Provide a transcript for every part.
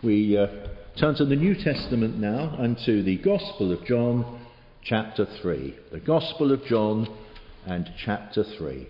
We turn to the New Testament now and to the Gospel of John, chapter 3. The Gospel of John and chapter 3.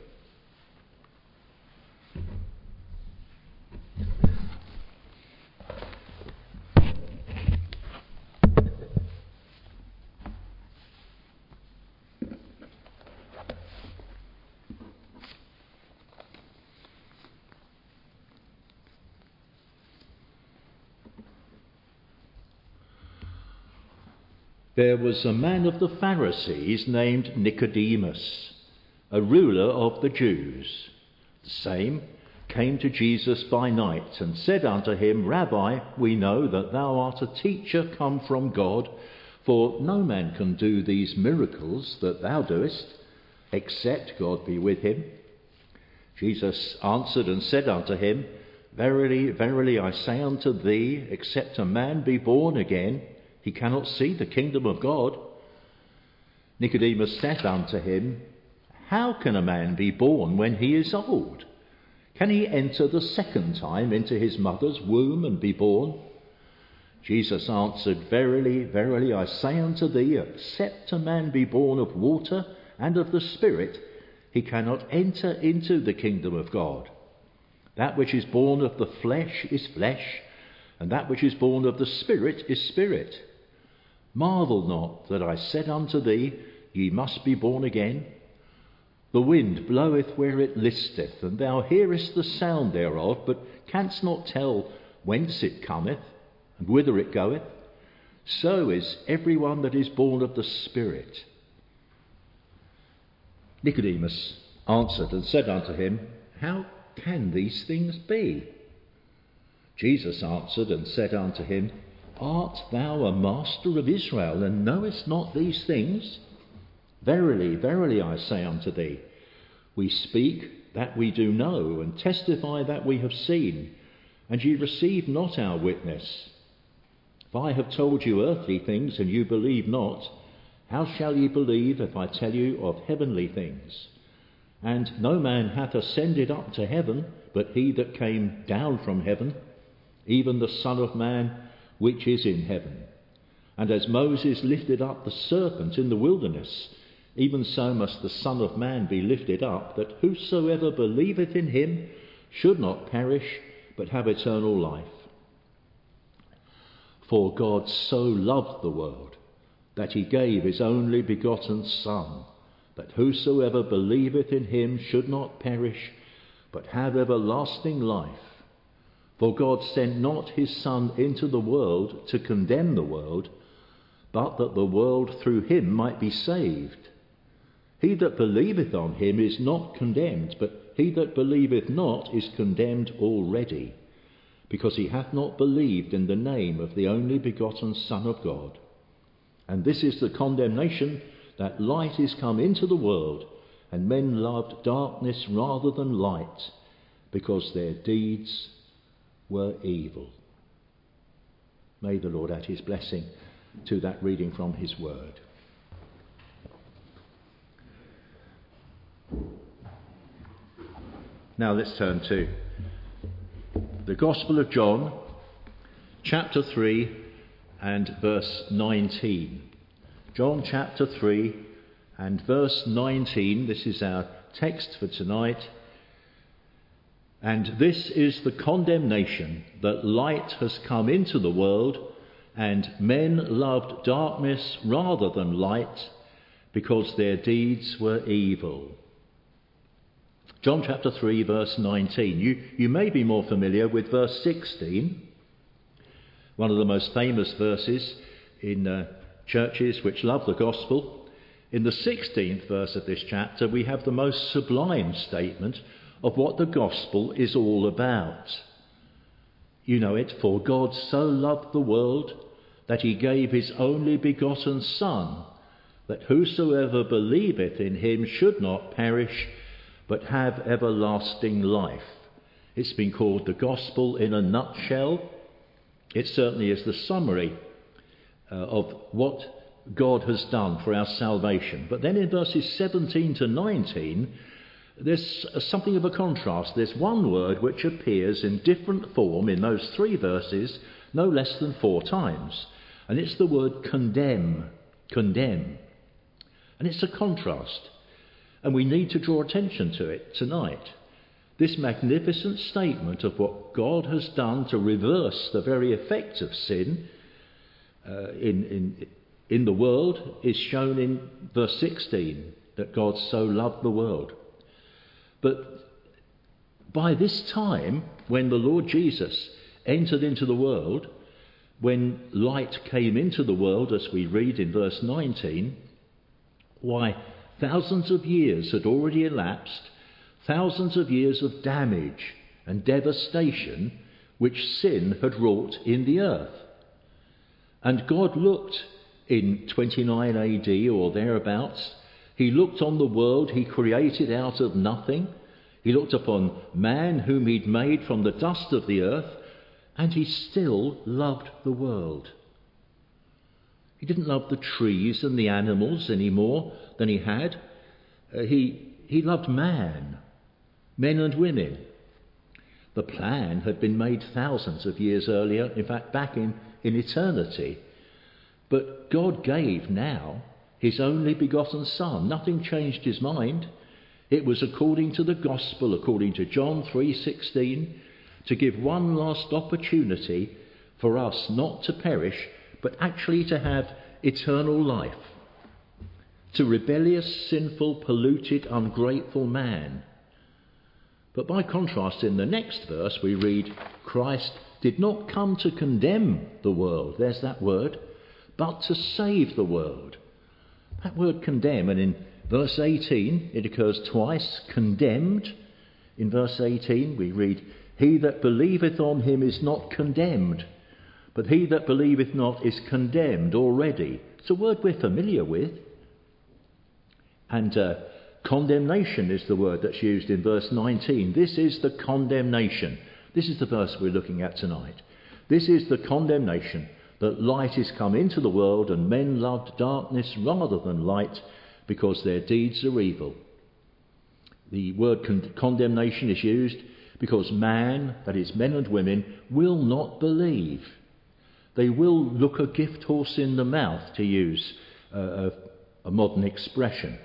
There was a man of the Pharisees named Nicodemus, a ruler of the Jews. The same came to Jesus by night and said unto him, Rabbi, we know that thou art a teacher come from God, for no man can do these miracles that thou doest, except God be with him. Jesus answered and said unto him, Verily, verily, I say unto thee, except a man be born again, he cannot see the kingdom of God. Nicodemus said unto him, How can a man be born when he is old? Can he enter the second time into his mother's womb and be born? Jesus answered, Verily, verily, I say unto thee, except a man be born of water and of the Spirit, he cannot enter into the kingdom of God. That which is born of the flesh is flesh, and that which is born of the Spirit is spirit. Marvel not that I said unto thee, Ye must be born again. The wind bloweth where it listeth, and thou hearest the sound thereof, but canst not tell whence it cometh, and whither it goeth. So is every one that is born of the Spirit. Nicodemus answered and said unto him, How can these things be? Jesus answered and said unto him, Art thou a master of Israel, and knowest not these things? Verily, verily, I say unto thee, we speak that we do know, and testify that we have seen, and ye receive not our witness. If I have told you earthly things, and you believe not, how shall ye believe if I tell you of heavenly things? And no man hath ascended up to heaven, but he that came down from heaven, even the Son of Man, which is in heaven. And as Moses lifted up the serpent in the wilderness, even so must the Son of Man be lifted up, that whosoever believeth in him should not perish, but have eternal life. For God so loved the world, that he gave his only begotten Son, that whosoever believeth in him should not perish, but have everlasting life. For God sent not his Son into the world to condemn the world, but that the world through him might be saved. He that believeth on him is not condemned, but he that believeth not is condemned already, because he hath not believed in the name of the only begotten Son of God. And this is the condemnation, that light is come into the world, and men loved darkness rather than light, because their deeds were evil. May the Lord add his blessing to that reading from his word. Now let's turn to the Gospel of John, chapter 3 and verse 19. John chapter 3 and verse 19, this is our text for tonight. And this is the condemnation, that light has come into the world, and men loved darkness rather than light, because their deeds were evil. John chapter 3 verse 19. You may be more familiar with verse 16, one of the most famous verses in churches which love the gospel. In the 16th verse of this chapter we have the most sublime statement of what the gospel is all about. You know it, for God so loved the world that he gave his only begotten Son, that whosoever believeth in him should not perish, but have everlasting life. It's been called the gospel in a nutshell. It certainly is the summary of what God has done for our salvation. But then in verses 17 to 19, there's something of a contrast. There's one word which appears in different form in those three verses, no less than 4 times. And it's the word condemn. Condemn. And it's a contrast. And we need to draw attention to it tonight. This magnificent statement of what God has done to reverse the very effect of sin in the world is shown in verse 16, that God so loved the world. But by this time, when the Lord Jesus entered into the world, when light came into the world, as we read in verse 19, why, thousands of years had already elapsed, thousands of years of damage and devastation which sin had wrought in the earth. And God looked in 29 AD or thereabouts, he looked on the world he created out of nothing. He looked upon man whom he'd made from the dust of the earth, and he still loved the world. He didn't love the trees and the animals any more than he had. He loved man, men and women. The plan had been made thousands of years earlier, in fact back in eternity. But God gave now his only begotten Son. Nothing changed his mind. It was according to the gospel, according to John 3:16, to give one last opportunity for us not to perish, but actually to have eternal life. To rebellious, sinful, polluted, ungrateful man. But by contrast, in the next verse we read, Christ did not come to condemn the world, there's that word, but to save the world. That word condemn, and in verse 18 it occurs twice, condemned. In verse 18 we read, he that believeth on him is not condemned, but he that believeth not is condemned already. It's a word we're familiar with. And condemnation is the word that's used in verse 19. This is the condemnation. This is the verse we're looking at tonight. This is the condemnation, that light is come into the world, and men loved darkness rather than light, because their deeds are evil. The word condemnation is used because man, that is men and women, will not believe. They will look a gift horse in the mouth, to use a modern expression,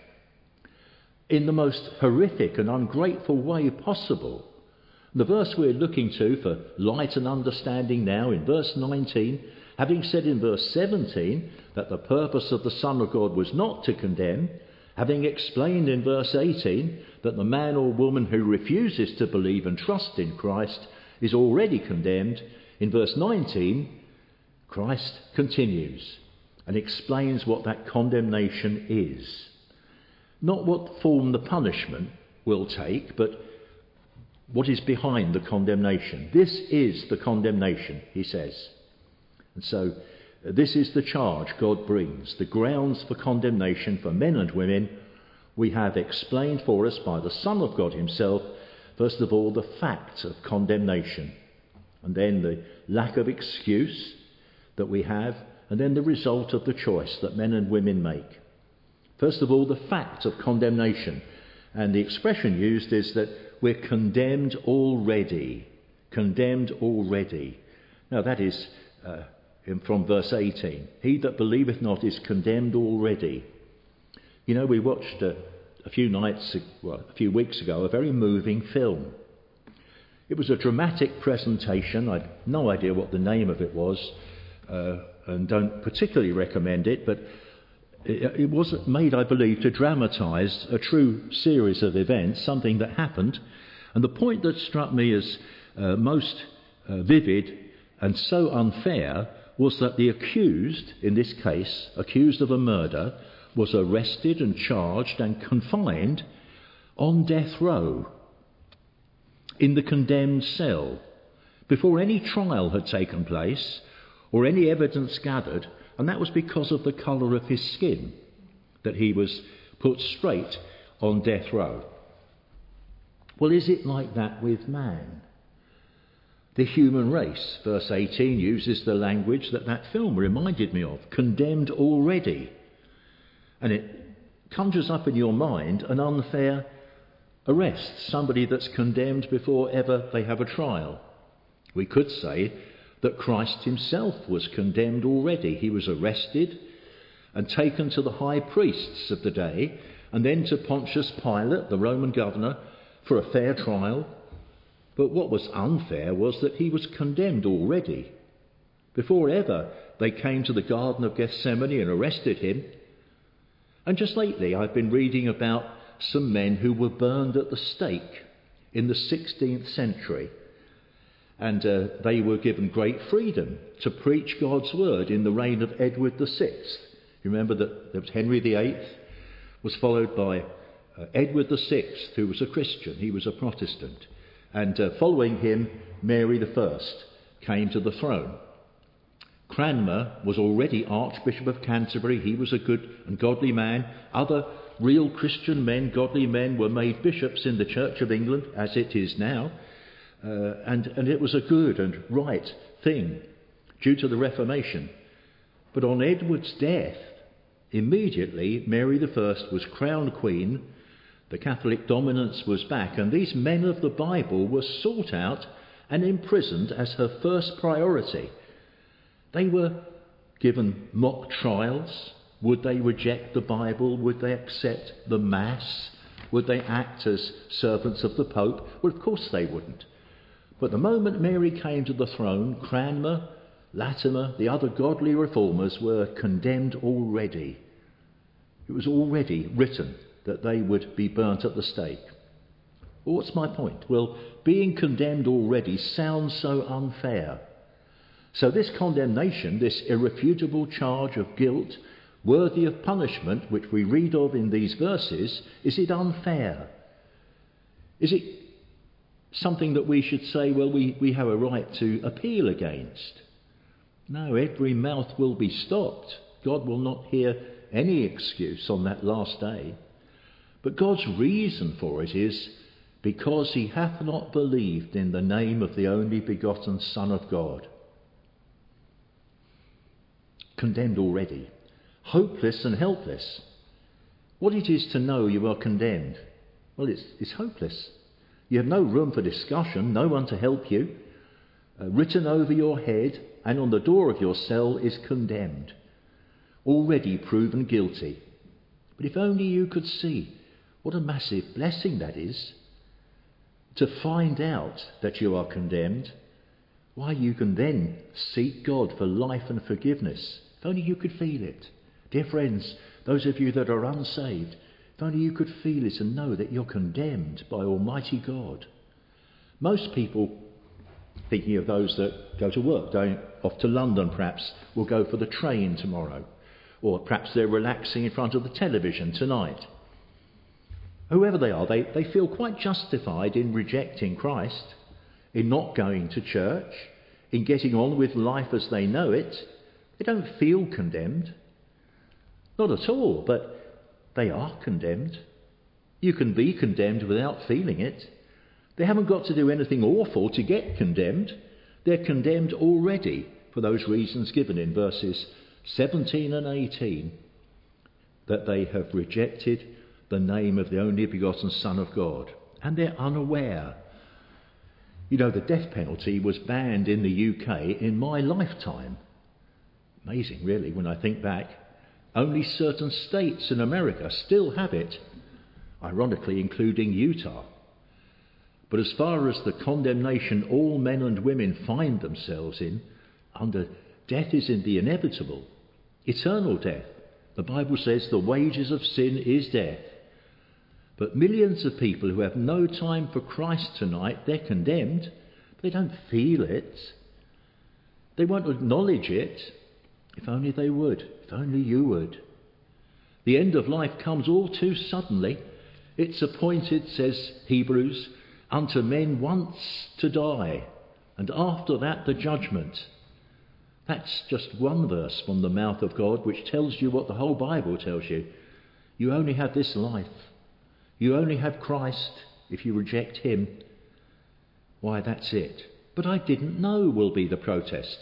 in the most horrific and ungrateful way possible. The verse we're looking to for light and understanding now, in verse 19, having said in verse 17 that the purpose of the Son of God was not to condemn, having explained in verse 18 that the man or woman who refuses to believe and trust in Christ is already condemned, in verse 19, Christ continues and explains what that condemnation is. Not what form the punishment will take, but what is behind the condemnation. This is the condemnation, he says. And so this is the charge God brings. The grounds for condemnation for men and women we have explained for us by the Son of God himself. First of all, the fact of condemnation, and then the lack of excuse that we have, and then the result of the choice that men and women make. First of all, the fact of condemnation. And the expression used is that we're condemned already. Condemned already. Now that is from verse 18. He that believeth not is condemned already. You know, we watched a few weeks ago, a very moving film. It was a dramatic presentation. I had no idea what the name of it was, and don't particularly recommend it, but it was made, I believe, to dramatise a true series of events, something that happened. And the point that struck me as most vivid and so unfair was that the accused, in this case, accused of a murder, was arrested and charged and confined on death row in the condemned cell before any trial had taken place or any evidence gathered. And that was because of the colour of his skin, that he was put straight on death row. Well, is it like that with man? The human race, verse 18, uses the language that film reminded me of, condemned already. And it conjures up in your mind an unfair arrest, somebody that's condemned before ever they have a trial. We could say that Christ himself was condemned already. He was arrested and taken to the high priests of the day, and then to Pontius Pilate, the Roman governor, for a fair trial. But what was unfair was that he was condemned already, before ever they came to the Garden of Gethsemane and arrested him. And just lately I've been reading about some men who were burned at the stake in the 16th century. And they were given great freedom to preach God's word in the reign of Edward VI. You remember that there was Henry VIII, was followed by Edward VI, who was a Christian. He was a Protestant. And following him, Mary I came to the throne. Cranmer was already Archbishop of Canterbury. He was a good and godly man. Other real Christian men, godly men, were made bishops in the Church of England, as it is now. And it was a good and right thing due to the Reformation. But on Edward's death, immediately Mary I was crowned queen, the Catholic dominance was back, and these men of the Bible were sought out and imprisoned as her first priority. They were given mock trials. Would they reject the Bible? Would they accept the Mass? Would they act as servants of the Pope? Well, of course they wouldn't. But the moment Mary came to the throne, Cranmer, Latimer, the other godly reformers were condemned already. It was already written that they would be burnt at the stake. Well, what's my point? Well, being condemned already sounds so unfair. So this condemnation, this irrefutable charge of guilt, worthy of punishment, which we read of in these verses, is it unfair? Is it something that we should say, well, we have a right to appeal against? No, every mouth will be stopped. God will not hear any excuse on that last day. But God's reason for it is because he hath not believed in the name of the only begotten Son of God. Condemned already. Hopeless and helpless. What it is to know you are condemned? Well, it's hopeless. You have no room for discussion, no one to help you. Written over your head and on the door of your cell is condemned. Already proven guilty. But if only you could see what a massive blessing that is. To find out that you are condemned, why, you can then seek God for life and forgiveness. If only you could feel it. Dear friends, those of you that are unsaved, if only you could feel it and know that you're condemned by Almighty God. Most people, thinking of those that go to work, going off to London perhaps, will go for the train tomorrow. Or perhaps they're relaxing in front of the television tonight. Whoever they are, they feel quite justified in rejecting Christ, in not going to church, in getting on with life as they know it. They don't feel condemned. Not at all, but they are condemned. You can be condemned without feeling it. They haven't got to do anything awful to get condemned. They're condemned already for those reasons given in verses 17 and 18, that they have rejected the name of the only begotten Son of God. And they're unaware. You know, the death penalty was banned in the UK in my lifetime. Amazing, really, when I think back. Only certain states in America still have it, ironically including Utah. But as far as the condemnation all men and women find themselves in, under death is in the inevitable, eternal death. The Bible says the wages of sin is death. But millions of people who have no time for Christ tonight, they're condemned. They don't feel it. They won't acknowledge it. If only they would. If only you would. The end of life comes all too suddenly. It's appointed, says Hebrews, unto men once to die, and after that the judgment. That's just one verse from the mouth of God which tells you what the whole Bible tells you. You only have this life. You only have Christ. If you reject him, why, that's it. But I didn't know will be the protest.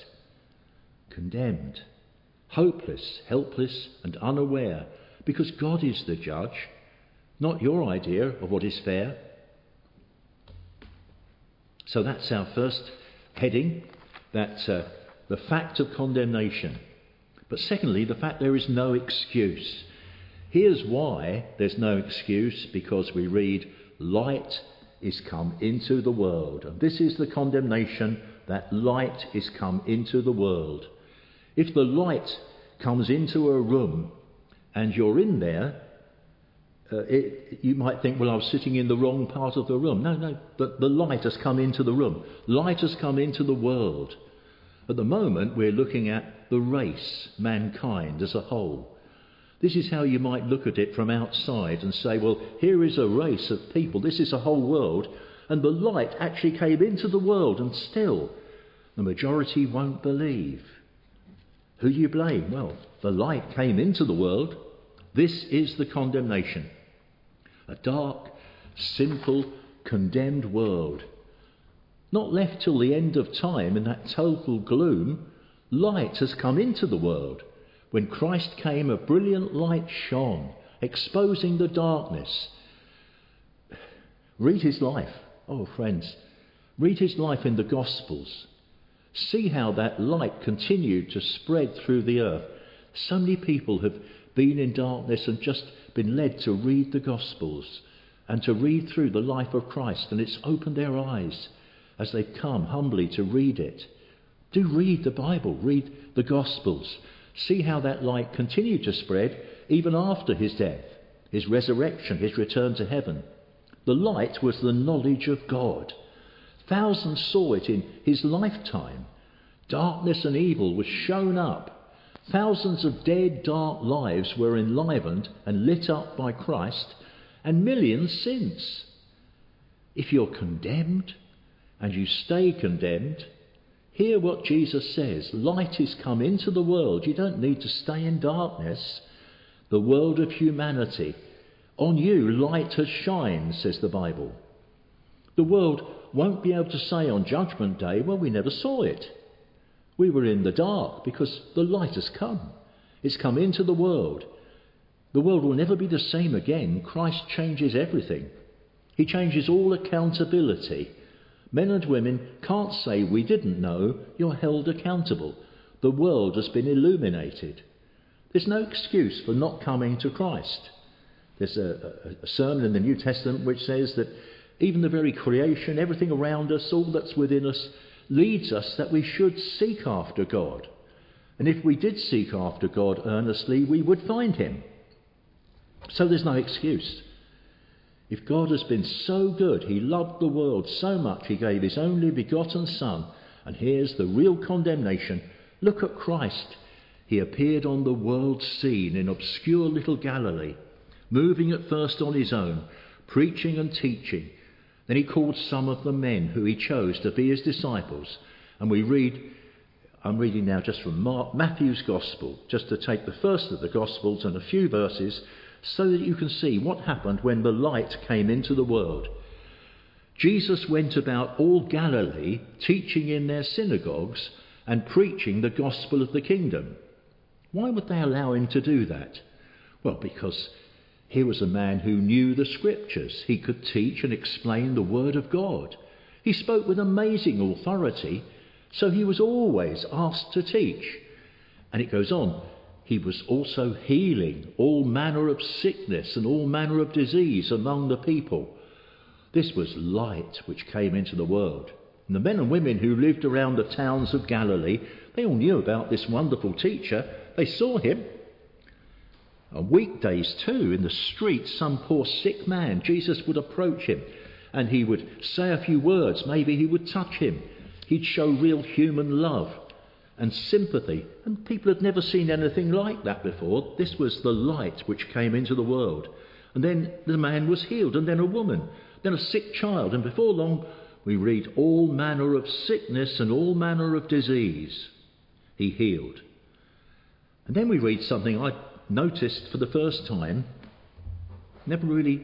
Condemned, hopeless, helpless and unaware, because God is the judge, not your idea of what is fair. So that's our first heading. that the fact of condemnation. But secondly, the fact there is no excuse. Here's why there's no excuse, because we read, light is come into the world. And this is the condemnation, that light is come into the world. If the light comes into a room and you're in there, you might think, well, I was sitting in the wrong part of the room. No, but the light has come into the room. Light has come into the world. At the moment, we're looking at the race, mankind as a whole. This is how you might look at it from outside and say, well, here is a race of people. This is a whole world. And the light actually came into the world, and still the majority won't believe. Who do you blame? Well, the light came into the world. This is the condemnation. A dark, sinful, condemned world. Not left till the end of time in that total gloom. Light has come into the world. When Christ came, a brilliant light shone, exposing the darkness. Read his life. Oh, friends, read his life in the Gospels. See how that light continued to spread through the earth. So many people have been in darkness and just been led to read the Gospels and to read through the life of Christ, and it's opened their eyes as they've come humbly to read it. Do read the Bible, read the Gospels. See how that light continued to spread even after his death, his resurrection, his return to heaven. The light was the knowledge of God. Thousands saw it in his lifetime. Darkness and evil was shown up. Thousands of dead, dark lives were enlivened and lit up by Christ, and millions since. If you're condemned, and you stay condemned, hear what Jesus says. Light is come into the world. You don't need to stay in darkness. The world of humanity. On you light has shined, says the Bible. The world won't be able to say on Judgment Day, well, we never saw it. We were in the dark, because the light has come. It's come into the world. The world will never be the same again. Christ changes everything. He changes all accountability. Men and women can't say we didn't know. You're held accountable. The world has been illuminated. There's no excuse for not coming to Christ. There's a sermon in the New Testament which says that even the very creation, everything around us, all that's within us, leads us that we should seek after God. And if we did seek after God earnestly, we would find him. So there's no excuse. If God has been so good, he loved the world so much, he gave his only begotten Son. And here's the real condemnation. Look at Christ. He appeared on the world scene in obscure little Galilee, moving at first on his own, preaching and teaching. Then he called some of the men who he chose to be his disciples. And we read, I'm reading now just from Matthew's Gospel, just to take the first of the Gospels and a few verses, so that you can see what happened when the light came into the world. Jesus went about all Galilee, teaching in their synagogues and preaching the gospel of the kingdom. Why would they allow him to do that? Well, because he was a man who knew the scriptures. He could teach and explain the word of God. He spoke with amazing authority, so he was always asked to teach. And it goes on. He was also healing all manner of sickness and all manner of disease among the people. This was light which came into the world. And the men and women who lived around the towns of Galilee, they all knew about this wonderful teacher. They saw him. On weekdays too, in the streets, some poor sick man, Jesus would approach him and he would say a few words. Maybe he would touch him. He'd show real human love and sympathy. And people had never seen anything like that before. This was the light which came into the world. And then the man was healed, and then a woman, then a sick child. And before long, we read all manner of sickness and all manner of disease he healed. And then we read something I noticed for the first time. I've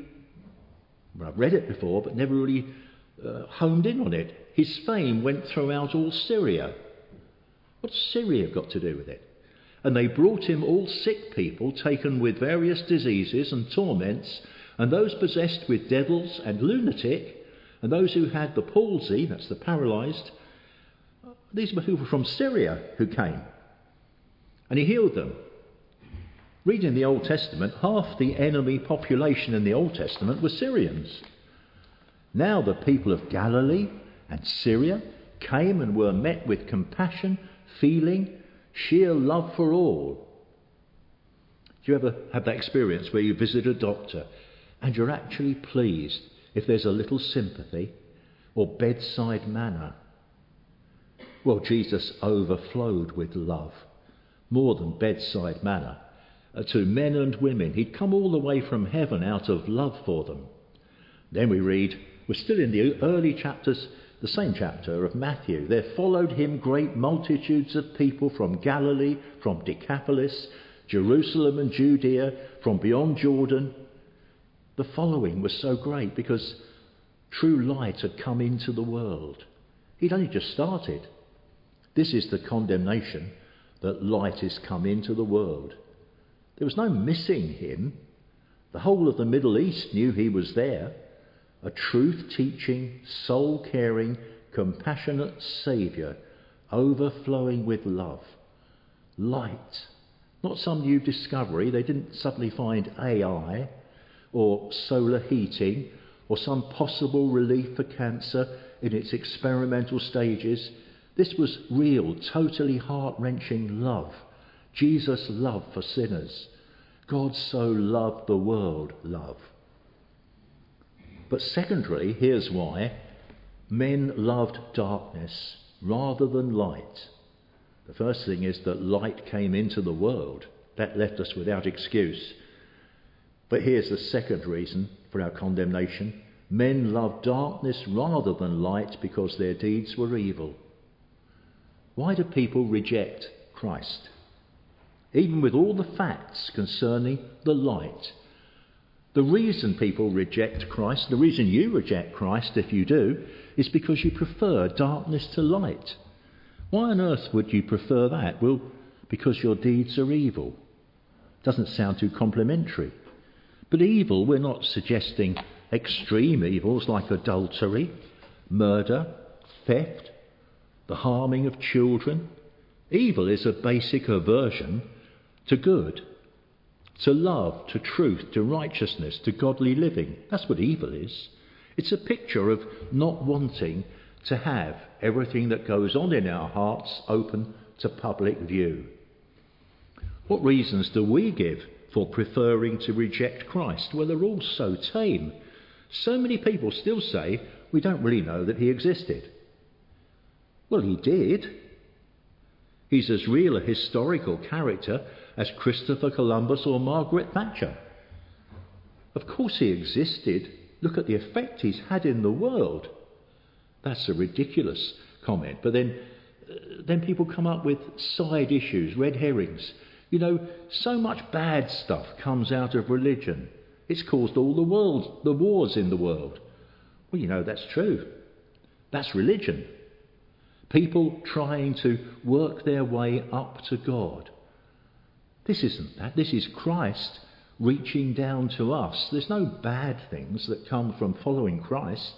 read it before, but never really homed in on it. His fame went throughout all Syria. What's Syria got to do with it? And they brought him all sick people taken with various diseases and torments, and those possessed with devils and lunatic, and those who had the palsy, that's the paralysed, these were people from Syria who came, and he healed them. Reading the Old Testament, half the enemy population in the Old Testament were Syrians. Now the people of Galilee and Syria came and were met with compassion, feeling, sheer love for all. Do you ever have that experience where you visit a doctor and you're actually pleased if there's a little sympathy or bedside manner? Well, Jesus overflowed with love, more than bedside manner, to men and women. He'd come all the way from heaven out of love for them. Then we read, we're still in the early chapters, the same chapter of Matthew. There followed him great multitudes of people from Galilee, from Decapolis, Jerusalem and Judea, from beyond Jordan. The following was so great because true light had come into the world. He'd only just started. This is the condemnation, that light is come into the world. There was no missing him. The whole of the Middle East knew he was there. A truth-teaching, soul-caring, compassionate Saviour, overflowing with love. Light. Not some new discovery. They didn't suddenly find AI or solar heating or some possible relief for cancer in its experimental stages. This was real, totally heart-wrenching love. Jesus' love for sinners. God so loved the world, love. But secondly, here's why. Men loved darkness rather than light. The first thing is that light came into the world. That left us without excuse. But here's the second reason for our condemnation. Men loved darkness rather than light because their deeds were evil. Why do people reject Christ? Even with all the facts concerning the light. The reason people reject Christ, the reason you reject Christ if you do, is because you prefer darkness to light. Why on earth would you prefer that? Well, because your deeds are evil. Doesn't sound too complimentary. But evil, we're not suggesting extreme evils like adultery, murder, theft, the harming of children. Evil is a basic aversion to good, to love, to truth, to righteousness, to godly living. That's what evil is. It's a picture of not wanting to have everything that goes on in our hearts open to public view. What reasons do we give for preferring to reject Christ? Well, they're all so tame. So many people still say we don't really know that he existed. Well, he did. He's as real a historical character as Christopher Columbus or Margaret Thatcher. Of course he existed. Look at the effect he's had in the world. That's a ridiculous comment. But then people come up with side issues, red herrings. You know, so much bad stuff comes out of religion. It's caused all the wars in the world. Well, you know, that's true. That's religion. People trying to work their way up to God. This isn't that. This is Christ reaching down to us. There's no bad things that come from following Christ.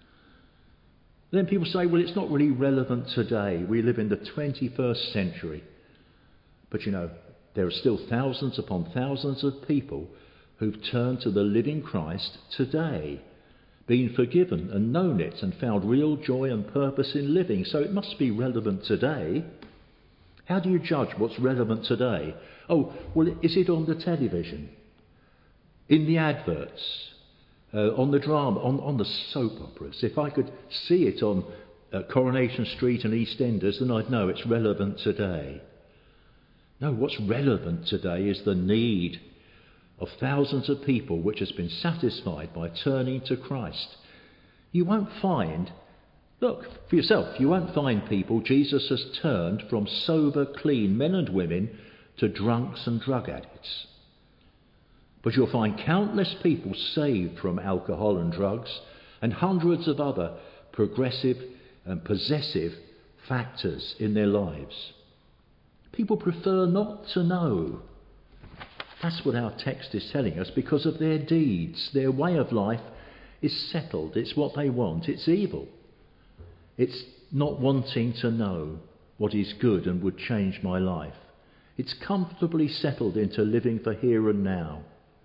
Then people say, well, it's not really relevant today. We live in the 21st century. But you know, there are still thousands upon thousands of people who've turned to the living Christ today, been forgiven and known it and found real joy and purpose in living. So it must be relevant today. How do you judge what's relevant today? Oh, well, is it on the television? In the adverts? On the drama? On the soap operas? If I could see it on Coronation Street and EastEnders, then I'd know it's relevant today. No, what's relevant today is the need of thousands of people which has been satisfied by turning to Christ. You won't find, look for yourself, you won't find people Jesus has turned from sober, clean men and women to drunks and drug addicts. But you'll find countless people saved from alcohol and drugs and hundreds of other progressive and possessive factors in their lives. People prefer not to know. That's what our text is telling us, because of their deeds. Their way of life is settled. It's what they want. It's evil. It's not wanting to know what is good and would change my life. It's comfortably settled into living for here and now.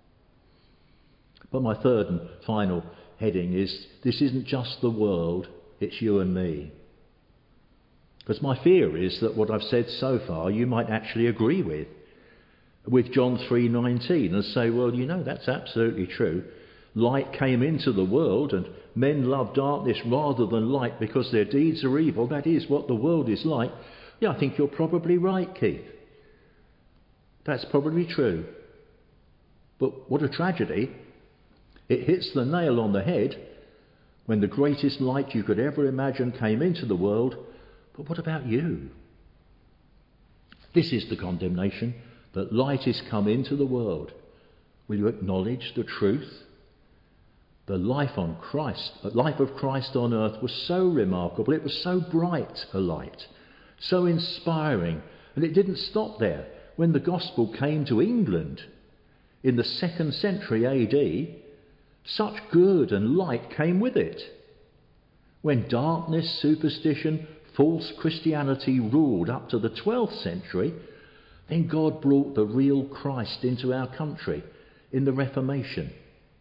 But my third and final heading is, this isn't just the world, it's you and me. Because my fear is that what I've said so far you might actually agree with John 3:19 and say, well, that's absolutely true. Light came into the world and men love darkness rather than light because their deeds are evil. That is what the world is like. Yeah, I think you're probably right, Keith. That's probably true. But what a tragedy. It hits the nail on the head when the greatest light you could ever imagine came into the world. But what about you? This is the condemnation, that light is come into the world. Will you acknowledge the truth? The life of Christ on earth was so remarkable. It was so bright a light, so inspiring. And it didn't stop there. When the gospel came to England in the 2nd century AD, such good and light came with it. When darkness, superstition, false Christianity ruled up to the 12th century, then God brought the real Christ into our country in the Reformation.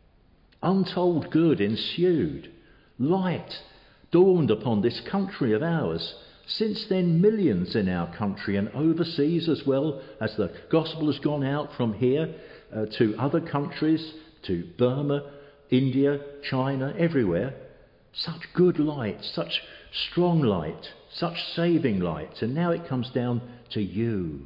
Untold good ensued. Light dawned upon this country of ours. Since then, millions in our country and overseas, as well as the gospel has gone out from here to other countries, to Burma, India, China, everywhere. Such good light, such strong light, such saving light. And now it comes down to you.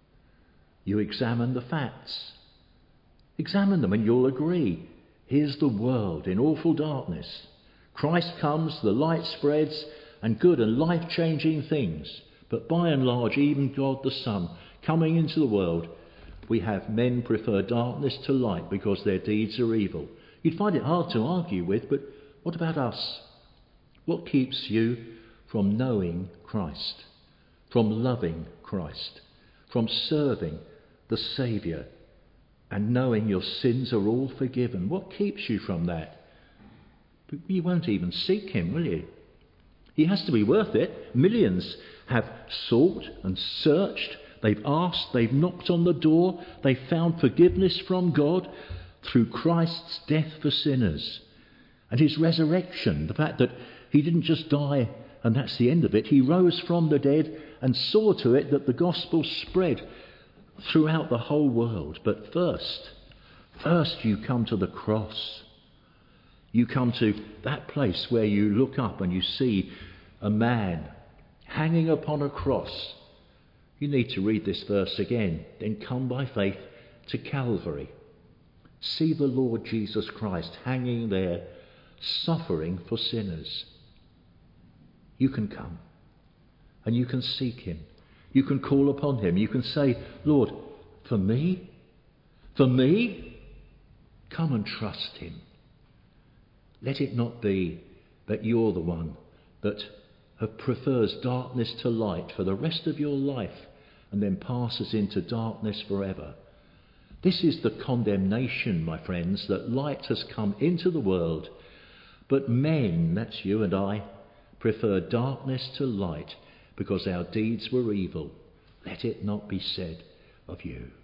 You examine the facts. Examine them and you'll agree. Here's the world in awful darkness. Christ comes, the light spreads, and good and life-changing things. But by and large, even God the Son coming into the world, we have men prefer darkness to light because their deeds are evil. You'd find it hard to argue with, but what about us? What keeps you from knowing Christ, from loving Christ, from serving the Saviour, and knowing your sins are all forgiven? What keeps you from that? But you won't even seek him, will you? He has to be worth it. Millions have sought and searched. They've asked, they've knocked on the door, they've found forgiveness from God through Christ's death for sinners. And his resurrection, the fact that he didn't just die and that's the end of it. He rose from the dead and saw to it that the gospel spread throughout the whole world. But first you come to the cross. You come to that place where you look up and you see a man hanging upon a cross. You need to read this verse again. Then come by faith to Calvary. See the Lord Jesus Christ hanging there, suffering for sinners. You can come and you can seek him. You can call upon him. You can say, Lord, for me, come and trust him. Let it not be that you're the one that prefers darkness to light for the rest of your life and then passes into darkness forever. This is the condemnation, my friends, that light has come into the world, but men, that's you and I, prefer darkness to light because our deeds were evil. Let it not be said of you.